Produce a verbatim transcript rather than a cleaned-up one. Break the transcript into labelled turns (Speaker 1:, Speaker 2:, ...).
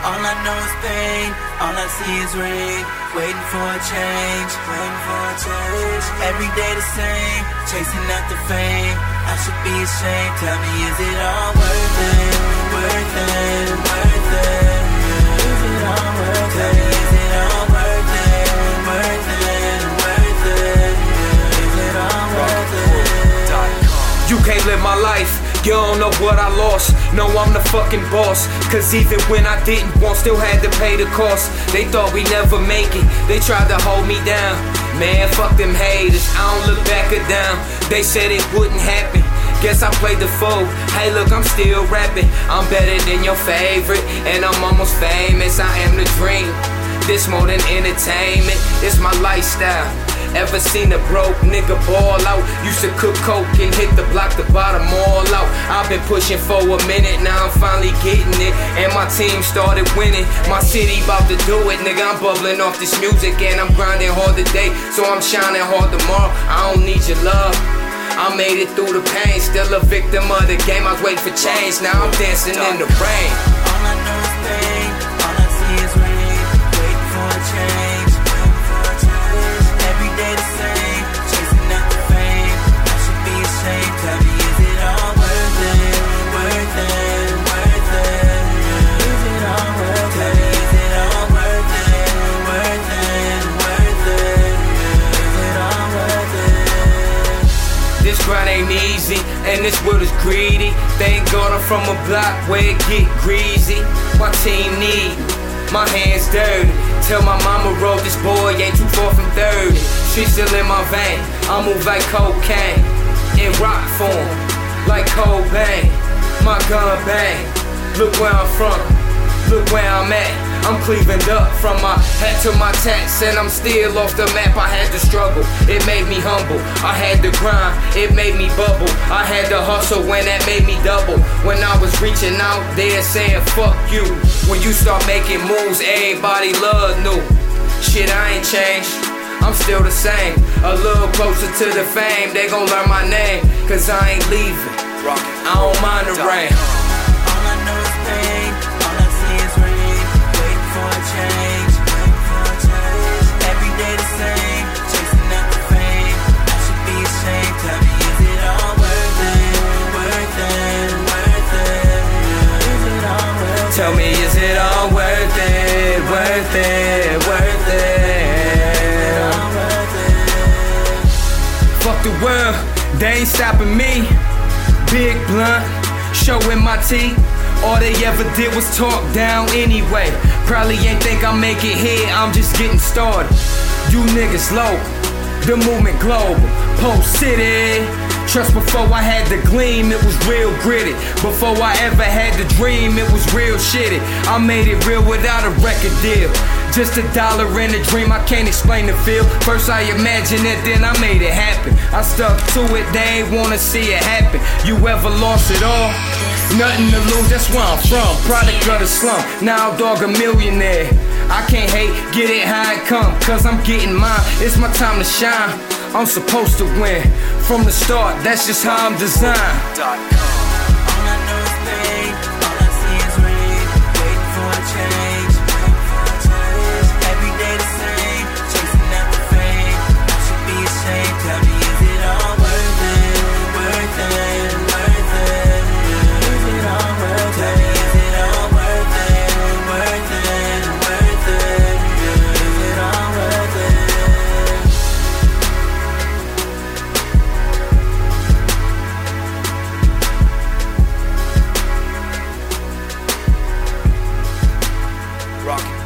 Speaker 1: All I know is pain, all I see is rain. Waiting for a change, waiting for a change. Every day the same, chasing after fame. I should be ashamed, tell me is it all worth it? Worth it, worth it. Is it all worth it? Is it all worth it? Worth it, worth it. Is it all worth it?
Speaker 2: You can't live my life, you don't know what I lost. No, I'm the fucking boss, cause even when I didn't want, still had to pay the cost. They thought we never make it, they tried to hold me down. Man, fuck them haters, I don't look back or down. They said it wouldn't happen, guess I played the fool. Hey look, I'm still rapping, I'm better than your favorite, and I'm almost famous, I am the dream. This more than entertainment, it's my lifestyle. Ever seen a broke nigga ball out? Used to cook coke and hit the block to bottom all out. I've been pushing for a minute, now I'm finally getting it. And my team started winning, my city about to do it. Nigga, I'm bubbling off this music and I'm grinding hard today, so I'm shining hard tomorrow. I don't need your love, I made it through the pain. Still a victim of the game, I was waiting for change. Now I'm dancing in the rain.
Speaker 1: All I know is pain, all I see is rain. Waiting for a change. Day the same, chasing after fame. I should be ashamed, tell me is it all worth it? Worth it, worth it. Is it all worth it? Tell me is it all worth it? Worth it, worth it. Is it all worth it?
Speaker 2: This grind ain't easy, and this world is greedy. Thank God I'm from a block where it get greasy. My team need my hands dirty. Tell my mama wrote this boy ain't too far from thirty. She still in my vein, I move like cocaine. In rock form, like Cobain. My gun bang, look where I'm from, look where I'm at. I'm Cleveland up from my head to my tats, and I'm still off the map. I had to struggle, it made me humble. I had to grind, it made me bubble. I had to hustle when that made me double. When I was reaching out there saying fuck you. When you start making moves, everybody love new. Shit, I ain't changed, I'm still the same. A little closer to the fame, they gon' learn my name, cause I ain't leaving, I don't mind the rain.
Speaker 1: All I know is pain, all I see is rain. Waiting for a change, waiting for a change. Every day the same, chasing after fame. I should be ashamed, tell me is it all worth it? Worth it, worth it. Is it all worth it?
Speaker 2: Tell me is it all worth it? Worth it, worth it. Fuck the world, they ain't stopping me. Big blunt, showing my teeth. All they ever did was talk down anyway. Probably ain't think I'll make it here, I'm just getting started. You niggas local, the movement global. Post City, trust before I had the gleam, it was real gritty. Before I ever had the dream, it was real shitty. I made it real without a record deal. Just a dollar and a dream, I can't explain the feel. First I imagined it, then I made it happen. I stuck to it, they ain't wanna see it happen. You ever lost it all? Nothing to lose, that's where I'm from. Product of the slum, now dog a millionaire. I can't hate, get it how it come, cause I'm getting mine. It's my time to shine, I'm supposed to win. From the start, that's just how I'm designed.
Speaker 3: Rock.